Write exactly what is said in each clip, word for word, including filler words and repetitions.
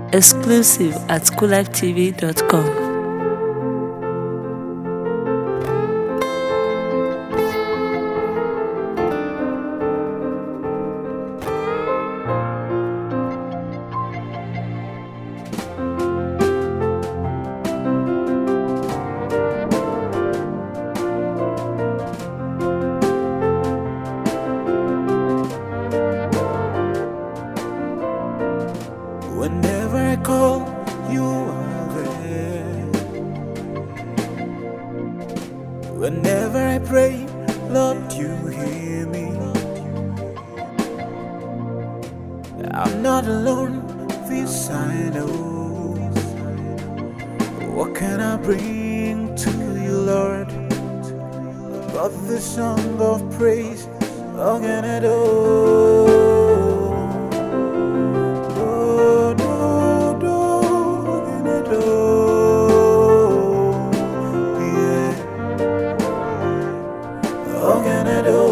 Exclusive at cool life t v dot com. Whenever I call, you are there. Whenever I pray, Lord, you hear me. I'm not alone, this I know. What can I bring to you, Lord, but the song of praise? What can I do? What can I do?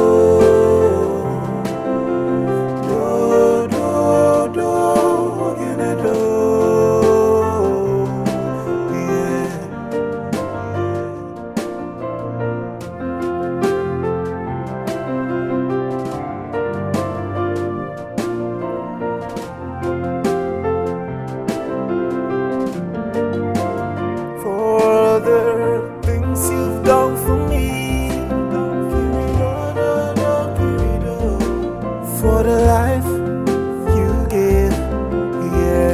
Do, do, do, what can I do? Yeah. For the things you've done for me, for the life you give, yeah.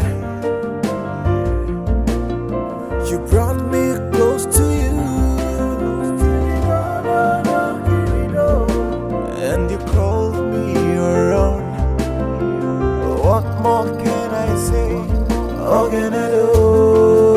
You brought me close to you, and you called me your own. What more can I say? What can I do?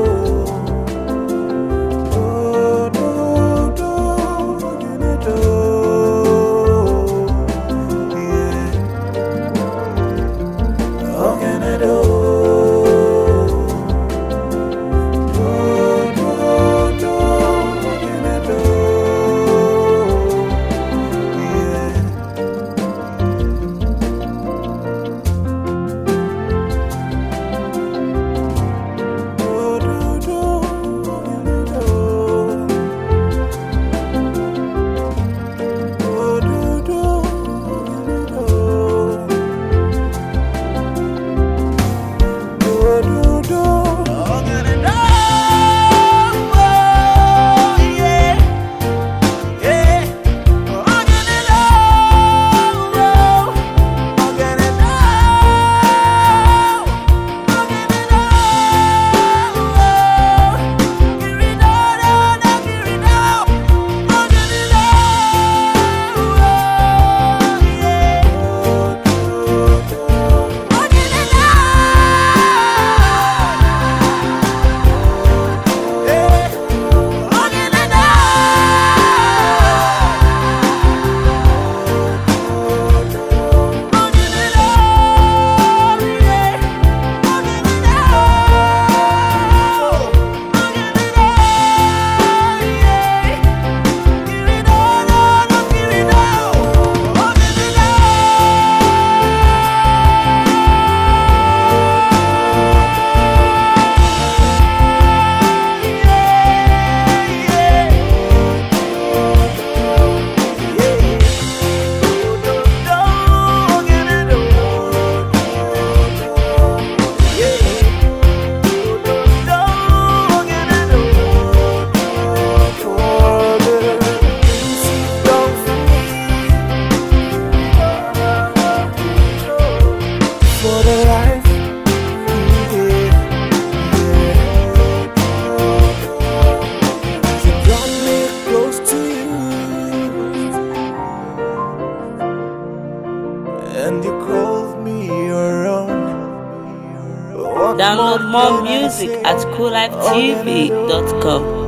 And you called me your own. What Download more can I music say? at cool life t v dot com.